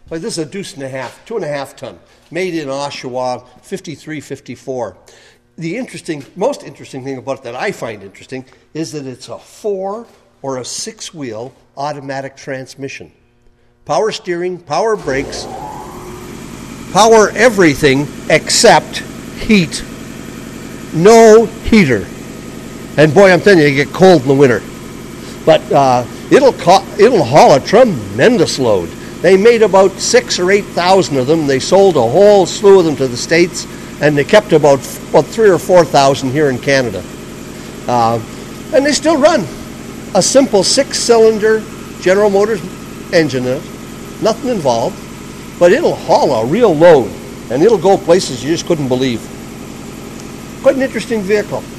Well, this is a deuce and a half, 2.5 ton, made in Oshawa, 53, 54. The most interesting thing about it that I find interesting is that it's a 4 or a 6-wheel automatic transmission. Power steering, power brakes, power everything except heat. No heater. And boy, I'm telling you, you get cold in the winter. But it'll haul a tremendous load. They made about 6,000 or 8,000 of them. They sold a whole slew of them to the States, and they kept about 3,000 or 4,000 here in Canada. And they still run. A simple 6-cylinder General Motors engine in it, nothing involved, but it'll haul a real load, and it'll go places you just couldn't believe. Quite an interesting vehicle.